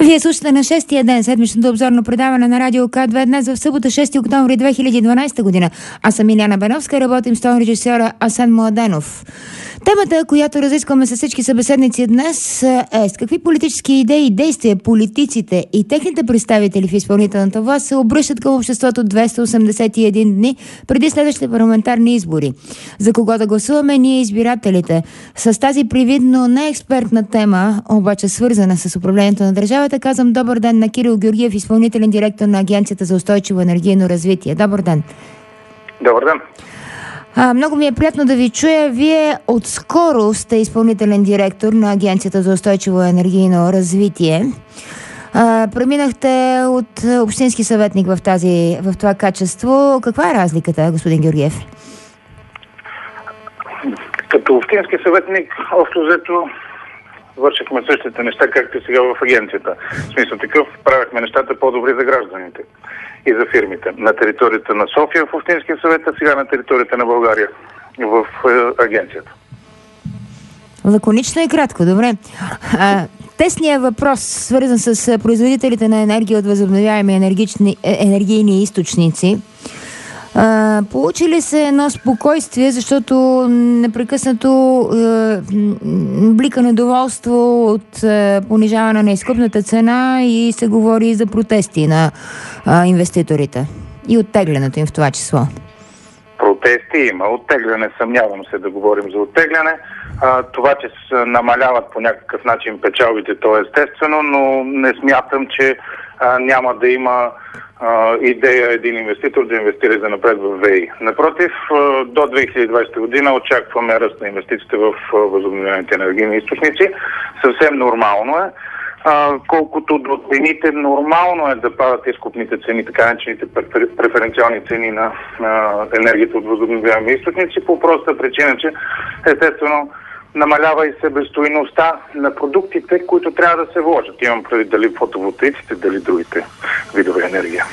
Вие слушате на 6-тия ден седмичното обзорно предаване на Радио К2 днес в събота 6 октомври 2012 година. Аз съм Иляна Бановска, работим с тон режисьора Асен Младенов. Темата, която разискваме с всички събеседници днес е с какви политически идеи и действия политиците и техните представители в изпълнителната власт се обръщат към обществото 281 дни преди следващите парламентарни избори. За кого да гласуваме ние избирателите? С тази привидно неекспертна тема, обаче свързана с управлението на държавата, казвам добър ден на Кирил Георгиев, изпълнителен директор на Агенцията за устойчиво енергийно развитие. Добър ден! Добър ден! Много ми е приятно да ви чуя. Вие отскоро сте изпълнителен директор на Агенцията за устойчиво енергийно развитие. Преминахте от общински съветник в това качество. Каква е разликата, господин Георгиев? Като общински съветник, общо взето, вършихме същите неща, както и сега в агенцията. В смисъл такъв, правихме нещата по-добри за гражданите и за фирмите. На територията на София в Общинския съвет, а сега на територията на България в агенцията. Лаконично и кратко, добре. Тесният въпрос, свързан с производителите на енергия от възобновяеми енергийни източници, получи ли се едно спокойствие, защото непрекъснато блика недоволство от понижаване на изкупната цена и се говори за протести на инвеститорите и оттеглянето им в това число? Протести има, оттегляне, съмнявам се да говорим за оттегляне. Това, че се намаляват по някакъв начин печалбите, то е естествено, но не смятам, че няма да има идея един инвеститор да инвестира за напред в ВЕИ. Напротив, до 2020 година очакваме ръст на инвестициите в възобновяемите енергийни източници. Съвсем нормално е. Колкото до цените, нормално е да падат изкупните цени, така наречените преференциални цени на енергията от възобновяеми източници, по проста причина, че естествено намалява и себестойността на продуктите, които трябва да се вложат. Имам преди дали фотоволтаиците, дали другите видове енергия.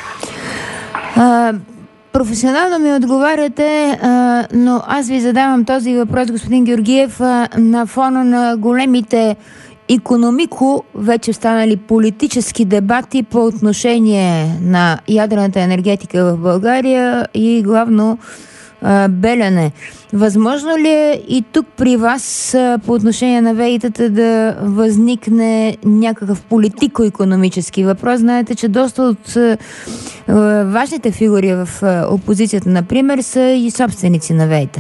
Професионално ми отговаряте, но аз ви задавам този въпрос, господин Георгиев, на фона на големите икономико вече станали политически дебати по отношение на ядрената енергетика в България и главно Белене. Възможно ли е и тук при вас по отношение на ВЕИ-тата да възникне някакъв политико-икономически въпрос? Знаете, че доста от важните фигури в опозицията, например, са и собственици на ВЕИ-та.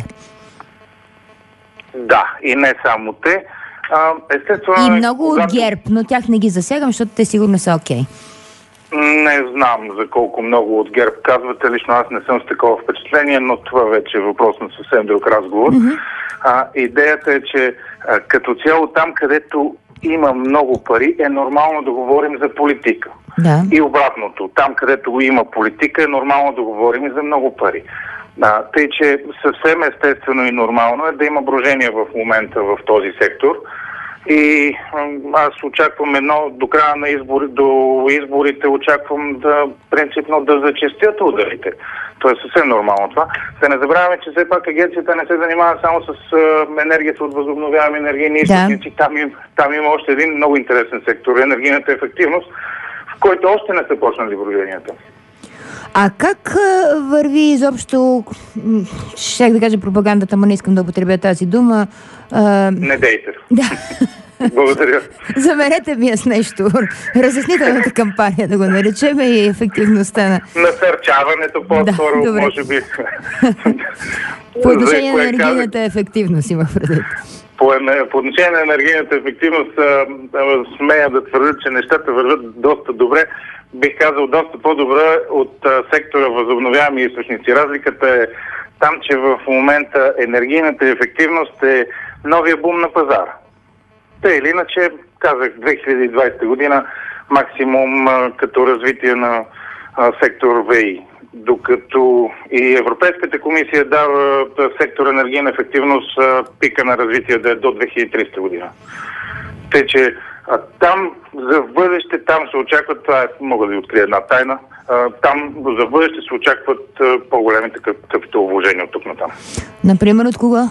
Да, и не само те. Естествено, и много от ГЕРБ, но тях не ги засягам, защото те сигурно са окей. Не знам за колко много от ГЕРБ казвате. Лично аз не съм с такова впечатление, но това вече е въпрос на съвсем друг разговор. Идеята е, че като цяло там, където има много пари, е нормално да говорим за политика. Да. И обратното. Там, където има политика, е нормално да говорим и за много пари. Тъй, че съвсем естествено и нормално е да има брожение в момента в този сектор. И аз очаквам до края на изборите очаквам принципно да зачестят ударите. То е съвсем нормално това. Да не забравяме, че все пак агенцията не се занимава само с енергията от възобновяеми енергийни източници. Да. Там има още един много интересен сектор, енергийната ефективност, в който още не са почнали броженията. А как върви изобщо, щях да кажа пропагандата, но не искам да употребя тази дума. Не дейте. Да. Благодаря. Замерете ми с нещо. Разяснителната кампания, да го наречем, и ефективността на... Насърчаването по-скоро, да, може би. По отношение на енергийната ефективност имах предвид. По отношение на енергийната ефективност смея да твърдя, че нещата вървят доста добре. Бих казал доста по-добре от сектора възобновяеми източници. Разликата е там, че в момента енергийната ефективност е новия бум на пазара. Те или иначе, казах, 2020 година максимум като развитие на сектор ВЕИ. Докато и Европейската комисия дава сектор енергийна ефективност пика на развитие да е до 2300 година. Тъй, че там за бъдеще, там се очакват, това мога да ви открия една тайна, там за бъдеще се очакват по-големите капиталовложения от тук натам. Например, от кога?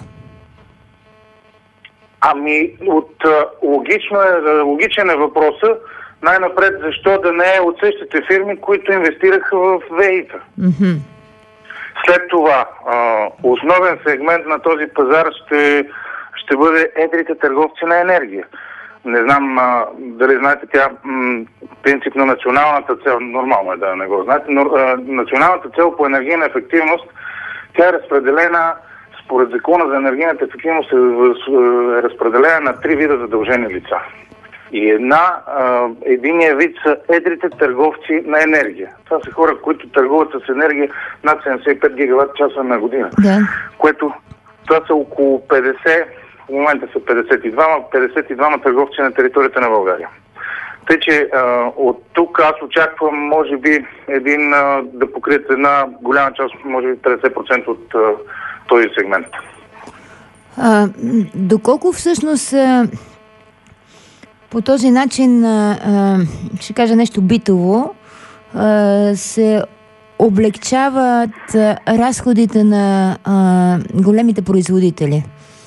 Логичен е въпроса, най-напред защо да не е от същите фирми, които инвестираха в ВЕИ-та. Mm-hmm. След това, основен сегмент на този пазар ще бъде едрите търговци на енергия. Не знам дали знаете, тя принципно националната цел, нормално е да не го знаете, но националната цел по енергийна ефективност, тя е разпределена според закона за енергийната ефективност, е разпределена на 3 вида задължени лица. И единия вид са едрите търговци на енергия. Това са хора, които търгуват с енергия над 75 гигаватт часа на година. Да. Което това са около 50, в момента са 52 търговци на територията на България. Тъй, че от тук аз очаквам, може би, да покрият една голяма част, може би 50% от този сегмент. Доколко всъщност по този начин, ще кажа нещо битово, се облегчават разходите на големите производители?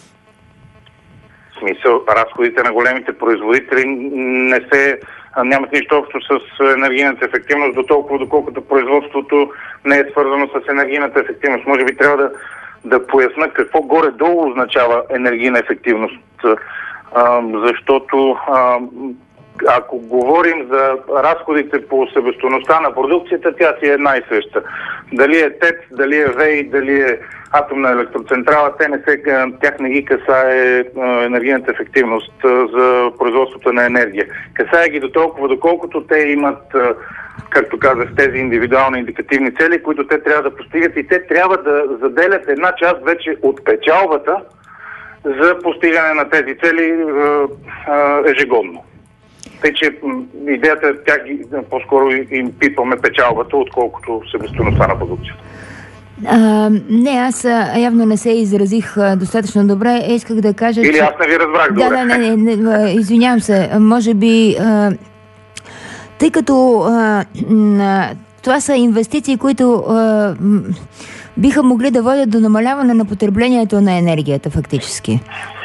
В смисъл, разходите на големите производители нямат нищо общо с енергийната ефективност, доколкото производството не е свързано с енергийната ефективност. Може би трябва да поясна какво горе-долу означава енергийна ефективност. Защото ако говорим за разходите по себестойността на продукцията, тя си е една и съща. Дали е ТЕЦ, дали е ВЕИ, дали е атомна електроцентрала, тях не ги касае енергийната ефективност за производството на енергия. Касае ги доколкото те имат, както казах, тези индивидуални индикативни цели, които те трябва да постигат, и те трябва да заделят една част вече от печалбата за постигане на тези цели ежегодно. Тъй, че идеята е тях по-скоро им пипаме печалбата, отколкото себестойността на продукцията. Не, аз явно не се изразих достатъчно добре. Исках да кажа, или аз не ви разбрах добре. Не, извинявам се. Може би, тъй като това са инвестиции, които биха могли да водят до намаляване на потреблението на енергията, фактически.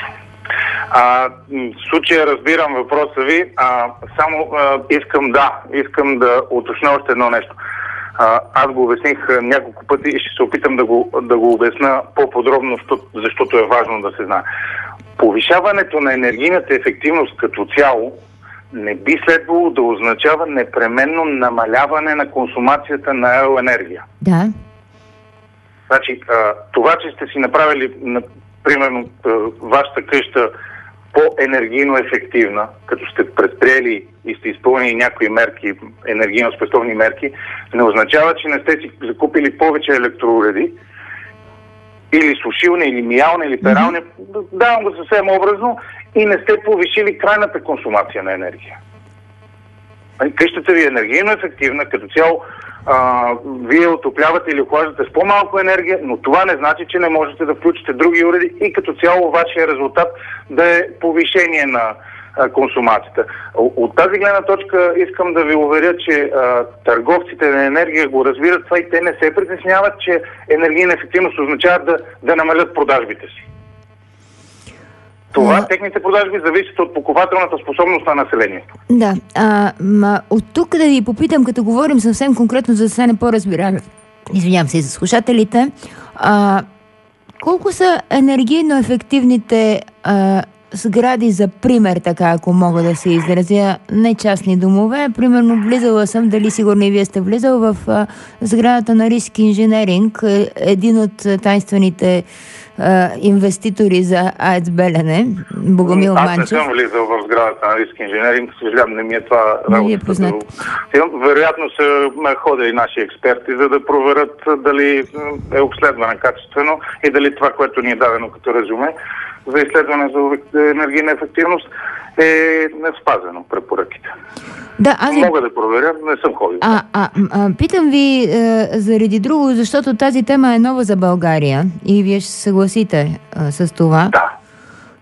В случая разбирам въпроса ви. Само искам да уточня още едно нещо. Аз го обясних няколко пъти и ще се опитам да го обясна по-подробно, защото е важно да се знае. Повишаването на енергийната ефективност като цяло не би следвало да означава непременно намаляване на консумацията на електроенергия. Да. Значи, това, че сте си направили, примерно, вашата къща по-енергийно ефективна, като сте предприели и сте изпълнили някои мерки, енергийно-спестовни мерки, не означава, че не сте си закупили повече електроуреди, или сушилни, или миялни, или перални, давам го съвсем образно, и не сте повишили крайната консумация на енергия. Къщата ви е енергийно ефективна, като цяло вие отоплявате или охлаждате с по-малко енергия, но това не значи, че не можете да включите други уреди и като цяло вашия резултат да е повишение на консумацията. От тази гледна точка искам да ви уверя, че търговците на енергия го разбират това и те не се притесняват, че енергийна ефективност означава да намалят продажбите си. Това, техните продажби зависят от покупателната способност на населението. Да. От тук да ви попитам, като говорим съвсем конкретно, за да стане по-разбираемо, извинявам се и за слушателите, колко са енергийно ефективните сгради, за пример, така, ако мога да се изразя, не частни домове? Примерно влизала съм, дали сигурно и вие сте влизал в сградата на Риск Инженеринг, един от тайнствените инвеститори за АЕЦ Белене, Богомил Манчев. Аз не съм влизал в сградата на Риск Инженеринг, съжалявам, не ми е това работа. Вероятно са ходили наши експерти, за да проверят дали е обследвана качествено и дали това, което ни е дадено като резюме за изследване за енергийна ефективност, е спазено препоръките. Да, мога да проверя, не съм ходил. Питам ви заради друго, защото тази тема е нова за България и вие ще се съгласите с това. Да.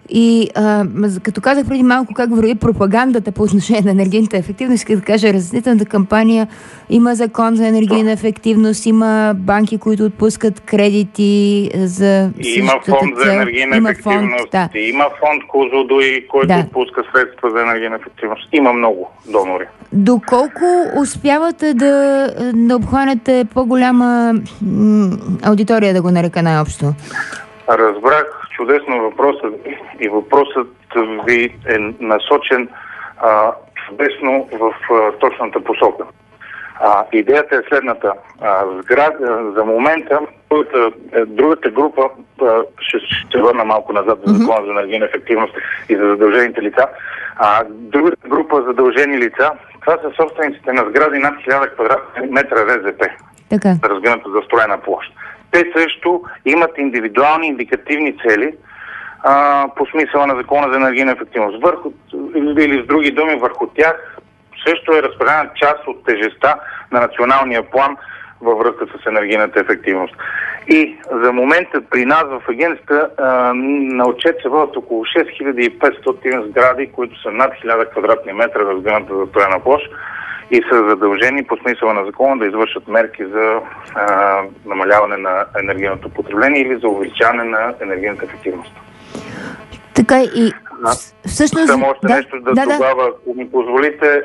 И като казах преди малко как върви пропагандата по отношение на енергийната ефективност, исках да кажа, разяснителната кампания, има закон за енергийна ефективност, има банки, които отпускат кредити за има фонд за енергийна ефективност, има фонд Козлодуй, който отпуска средства за енергийна ефективност. Има много донори. Доколко успявате да обхванете по-голяма аудитория, да го нарека най-общо? Разбрах чудесно въпросът и въпросът ви е насочен чудесно в точната посока. Идеята е следната. За момента другата група, ще се върна малко назад за закона за енергийна ефективност и за задължените лица. Другата група задължени лица, това са собствениците на сгради над 1000 квадратни метра РЗП, разгъната застроена площ. Те също имат индивидуални индикативни цели по смисъла на закона за енергийна ефективност. Или с други думи, върху тях също е разпределена част от тежестта на националния план във връзка с енергийната ефективност. И за момента при нас в агенцията на отчет се водят около 6500 сгради, които са над 1000 квадратни метра разгъната застроена площ и са задължени по смисъла на закона да извършат мерки за намаляване на енергийното потребление или за увеличаване на енергийната ефективност. Така и всъщност... Само още нещо тогава, ако ми позволите,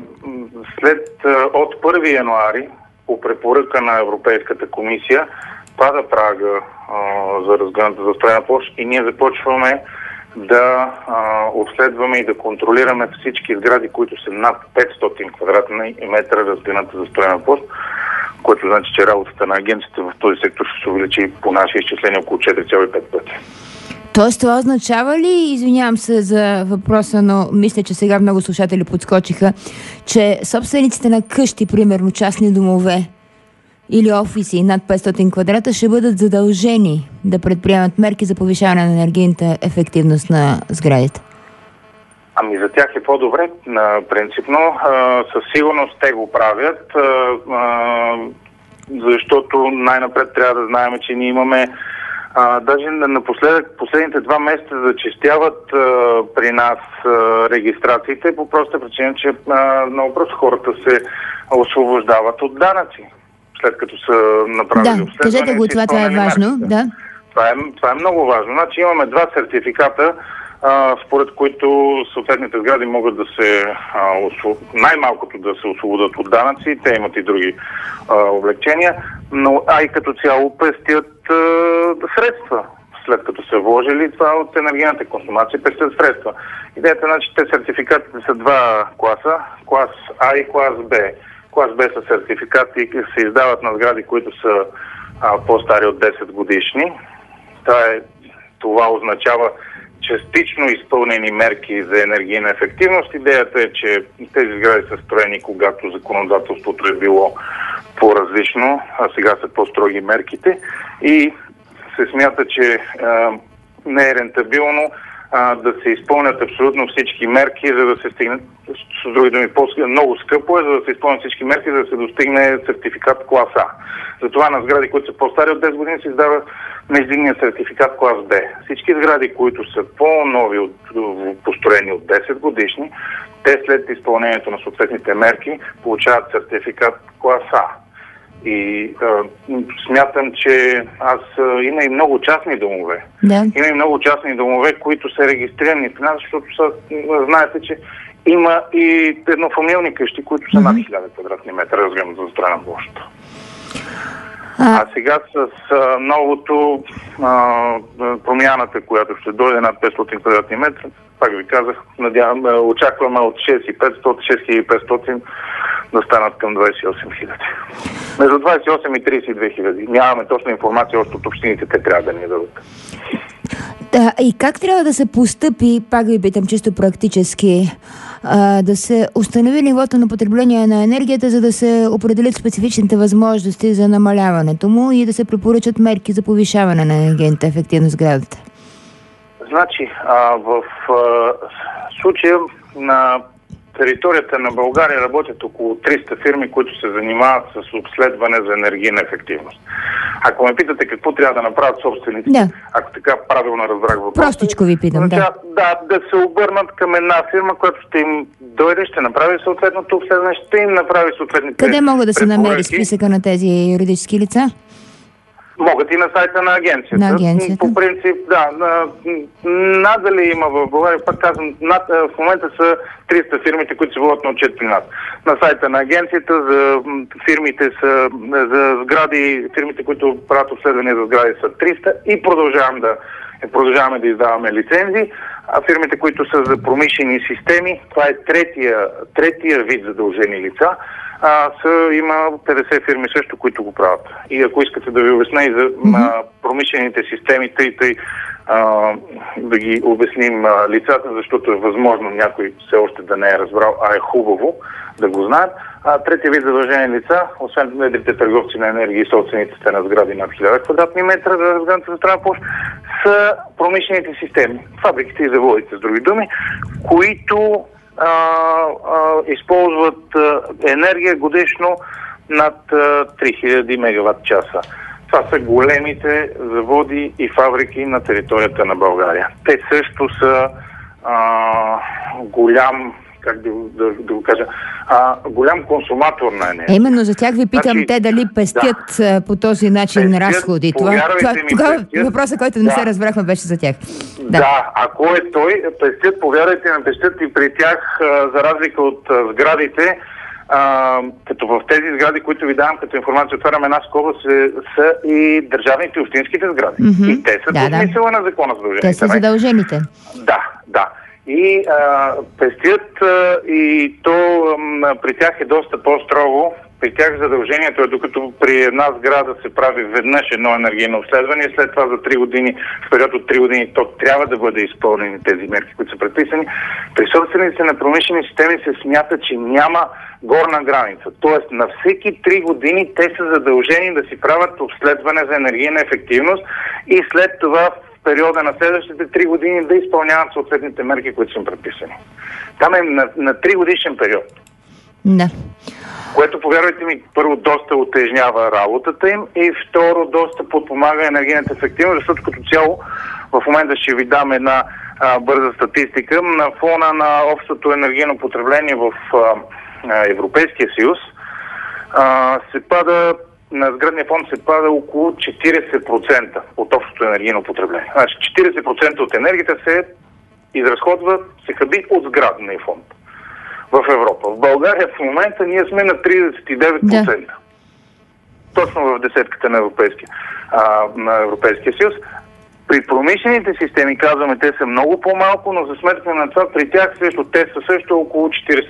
от 1 януари по препоръка на Европейската комисия пада прага за разгъната застроена площ и ние започваме да обследваме и да контролираме всички сгради, които са над 500 квадратни метра разгъната застроена площ, което значи, че работата на агенцията в този сектор ще се увеличи по наши изчисления около 4,5 пъти. Тоест това означава ли, извинявам се за въпроса, но мисля, че сега много слушатели подскочиха, че собствениците на къщи, примерно частни домове или офиси над 500 квадрата ще бъдат задължени да предприемат мерки за повишаване на енергийната ефективност на сградите? Ами за тях е по-добре, принципно. Със сигурност те го правят, защото най-напред трябва да знаем, че ние имаме даже напоследък, последните 2 месеца зачестяват при нас регистрациите по проста причина, че много просто хората се освобождават от данъци, след като са направили обследване. Кажете го, това е важно. Да. Това е много важно. Значи имаме 2 сертификата, според които съответните сгради могат да се най-малкото да се освободят от данъци, те имат и други облегчения, но и като цяло пестят средства. След като са вложили това от енергийната консумация, пестят средства. Идеята е, че те сертификатите са 2 класа, клас А и клас Б. Клас Б са сертификати, се издават на сгради, които са по-стари от 10 годишни. Това означава частично изпълнени мерки за енергийна ефективност. Идеята е, че тези сгради са строени, когато законодателството е било по-различно, а сега са по-строги мерките и се смята, че не е рентабилно да се изпълнят абсолютно всички мерки, за да се стигне, с други думи, много скъпо е, за да се изпълнят всички мерки, за да се достигне сертификат клас А. Затова на сгради, които са по-стари от 10 години, се издава междинния сертификат клас Б. Всички сгради, които са по-нови, построени от 10 годишни, те след изпълнението на съответните мерки получават сертификат клас А. И смятам, че има и много частни домове. Да. Има и много частни домове, които са регистрирани в нас, защото знаете, че има и еднофамилни къщи, които са над 1000 квадратни метра разгъната застроена площ. А сега с новото промяната, която ще дойде над 500 квадратни метра, пак ви казах, очакваме от 6500 да станат към 28 000. Между 28 и 32 000. Нямаме точна информация още от общините, те трябва да ни дадат. Да, и как трябва да се постъпи, пак ви питам чисто практически, да се установи нивото на потребление на енергията, за да се определят специфичните възможности за намаляването му и да се препоръчат мерки за повишаване на енергийната ефективност в сградата? Значи, в случая на територията на България работят около 300 фирми, които се занимават с обследване за енергийна ефективност. Ако ме питате какво трябва да направят собствениците, ако така правилно разбрах въпроса. Простичко ви питам, да се обърнат към една фирма, която ще им дойде, ще направи съответното обследване, ще им направи съответните Къде могат да се намери списъка на тези юридически лица? Могат и на сайта на агенцията. По принцип, надали има в България, пак казвам, в момента са 300 фирмите, които се водят на отчет при нас. На сайта на агенцията за фирмите са, за сгради, фирмите, които правят обследвания за сгради са 300 и продължаваме да издаваме лицензии. А фирмите, които са за промишлени системи, това е третия вид задължени лица, има 50 фирми също, които го правят. И ако искате да ви обясня и за промишлените системи, да ги обясним лицата, защото е възможно някой все още да не е разбрал, а е хубаво да го знаят. Третия вид задължени лица, освен едрите търговци на енергия и собствениците на сгради над 1000 квадратни метра за разгъната застроена площ, са промишлените системи, фабриките и заводите, с други думи, които използват енергия годишно над 3000 мегаватт часа. Това са големите заводи и фабрики на територията на България. Те също са голям, да го кажа, голям консуматор на енергия. Именно за тях ви питам, те дали пестят по този начин разходи. Това въпросът, който не се разбрахме, беше за тях. Ако е той, пестят, повярвайте ме, пестят и при тях, за разлика от сградите, като в тези сгради, които ви давам като информация, отварям една скоба, са и държавните и общинските сгради. И те са по смисъла на закона задължените. Те са задължените. Да. И пестят, и то при тях е доста по-строго. При тях задължението е, докато при една сграда се прави веднъж едно енергийно обследване, след това за 3 години, в период от 3 години, то трябва да бъде изпълнени тези мерки, които са предписани. При собствениците на промишлени системи се смята, че няма горна граница. Тоест на всеки 3 години те са задължени да си правят обследване за енергийна ефективност и след това в периода на следващите 3 години да изпълняват съответните мерки, които са предписани. Там е на 3 годишен период. Да. Което, повярвайте ми, първо доста утежнява работата им и второ доста подпомага енергийната ефективност, защото като цяло в момента ще ви дам една бърза статистика. На фона на общото енергийно потребление в Европейския съюз на сградния фонд се пада около 40% от общото енергийно потребление. Значи 40% от енергията се изразходва, се хаби от сградния фонд в Европа. В България в момента ние сме на 39%. Да. Точно в десетката на Европейския съюз. При промишлените системи, казваме, те са много по-малко, но за сметка на това при тях те са също около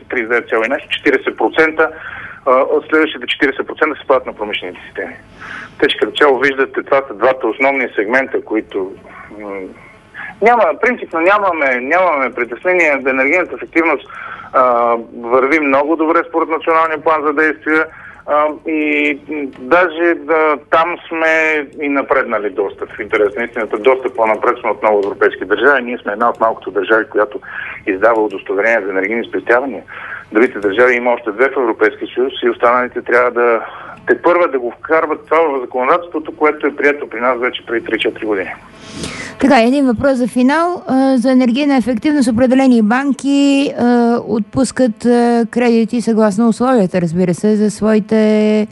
40%. От следващите 40% се падат на промишлените системи. Те, като цяло виждате, това са двата основни сегмента, които принципно нямаме притеснение. Енергийната ефективност върви много добре според националния план за действие и даже там сме и напреднали доста. В интерес на истината, доста по-напред сме от много европейски държави. Ние сме една от малкото държави, която издава удостоверение за енергийни спестявания. Другите държави има още 2 в Европейския съюз и останалите трябва първа да го вкарват това в законодателството, което е прието при нас вече преди 3-4 години. Така, един въпрос за финал. За енергийна ефективност определени банки отпускат кредити съгласно условията, разбира се, за своите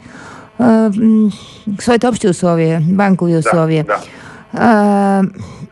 общи условия, банкови условия. Да.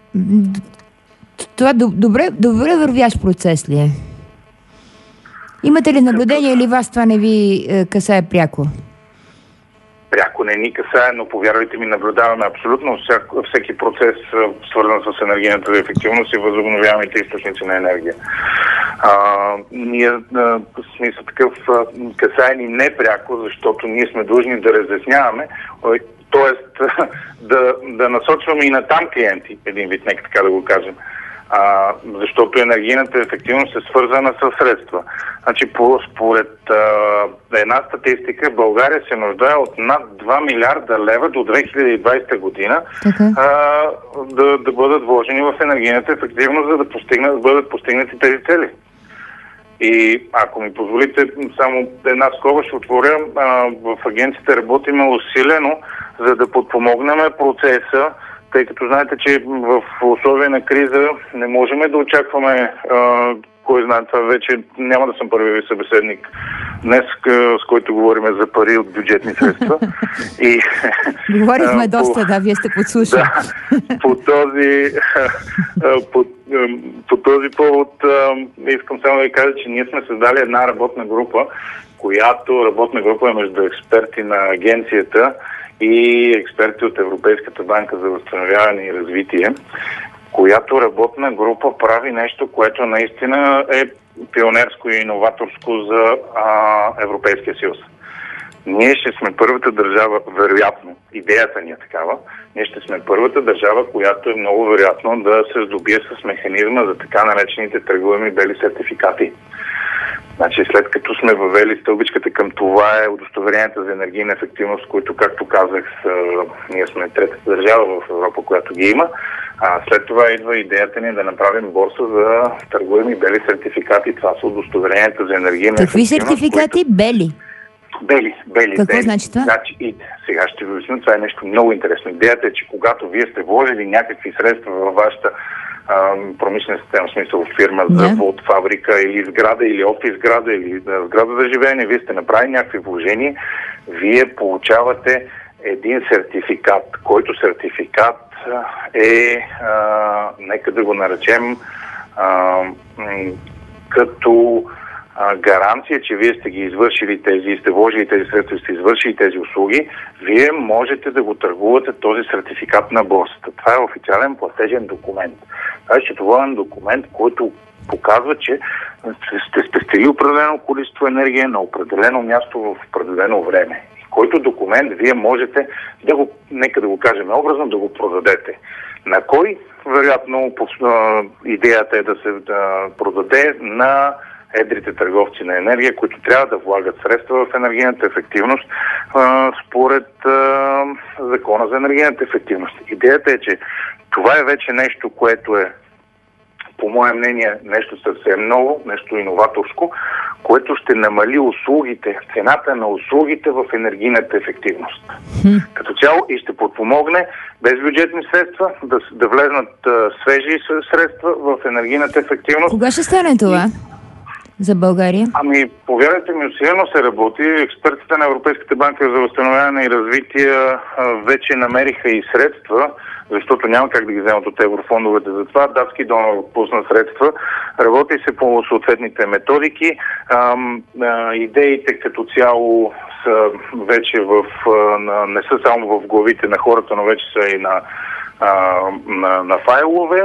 Това добре вървящ процес ли е? Имате ли наблюдение или вас това не ви касае пряко? Пряко не ни касае, но повярвайте ми, наблюдаваме абсолютно всеки процес, свързан с енергийната ефективност и възобновяемите източници на енергия. Ние смисъл такъв касае ни не пряко, защото ние сме длъжни да разясняваме, т.е. да насочваме и на там клиенти, един вид, нека така да го кажем. Защото енергийната ефективност е свързана с средства. Значи, според една статистика, България се нуждае от над 2 милиарда лева до 2020 година да бъдат вложени в енергийната ефективност, за да бъдат постигнати тези цели. И ако ми позволите, само една скоба ще отворя. В агенцията работиме усилено, за да подпомогнем процеса, тъй като знаете, че в условия на криза не можем да очакваме, кой знае, това вече няма да съм първи събеседник днес, с който говорим за пари от бюджетни средства. И, говорихме доста, да, вие сте подслушали. Да, по този повод искам само да ви кажа, че ние сме създали една работна група, която работна група е между експерти на агенцията и експерти от Европейската банка за възстановяване и развитие, която работна група прави нещо, което наистина е пионерско и иноваторско за Европейския съюз. Ние ще сме първата държава, вероятно, идеята ни е такава, ние ще сме първата държава, която е много вероятно да се здобие с механизма за така наречените търгуеми бели сертификати. Значи, след като сме въвели стълбичката към това е удостоверенията за енергийна ефективност, които, както казах, ние сме третата държава в Европа, която ги има. След това идва идеята ни да направим борса за търгуеми бели сертификати. Това са удостоверенията за енергийна ефективност. Какви сертификати? Бели? Бели. Какво значи това? Значи, сега ще ви обясня, това е нещо много интересно. Идеята е, че когато вие сте вложили някакви средства във вашата промишлена система, в смисъл фирма, завод, фабрика или сграда, или офис сграда, или сграда за живеене, вие сте направили някакви вложения, вие получавате един сертификат, който сертификат е, нека да го наречем, като гаранция, че вие сте ги извършили тези, сте вложили тези средства, сте извършили тези услуги, вие можете да го търгувате този сертификат на борсата. Това е официален платежен документ. Това е счетоводен документ, който показва, че сте спестили определено количество енергия на определено място в определено време. Който документ вие можете да го, нека да го кажем образно, да го продадете. На кой? Вероятно идеята е да се продаде на едрите търговци на енергия, които трябва да влагат средства в енергийната ефективност според закона за енергийната ефективност. Идеята е, че това е вече нещо, което е, по мое мнение, нещо съвсем ново, нещо иноваторско, което ще намали услугите, цената на услугите в енергийната ефективност. Като цяло и ще подпомогне без бюджетни средства да влезнат свежи средства в енергийната ефективност. Кога ще стане това за България? Ами, повярвайте ми, усилено се работи. Експертите на Европейската банка за възстановяване и развитие вече намериха и средства, защото няма как да ги вземат от еврофондовете. Затова датски донор отпусна средства. Работи се по съответните методики. Идеите като цяло са вече не са само в главите на хората, но вече са и на файлове.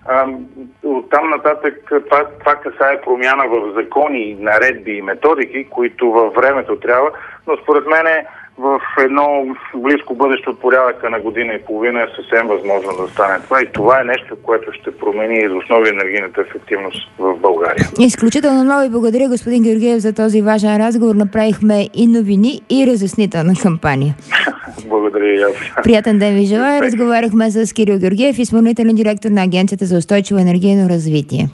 Оттам нататък това касае промяна в закони, наредби и методики, които във времето трябва, но според мен в едно близко бъдеще от порядъка на година и половина е съвсем възможно да стане това. И това е нещо, което ще промени из основи енергийната ефективност в България. Изключително много и благодаря, господин Георгиев, за този важен разговор. Направихме и новини, и разяснителна кампания. Благодаря и аз. Приятен ден ви желая. Разговаряхме с Кирил Георгиев, изпълнителен директор на Агенцията за устойчиво енергийно развитие.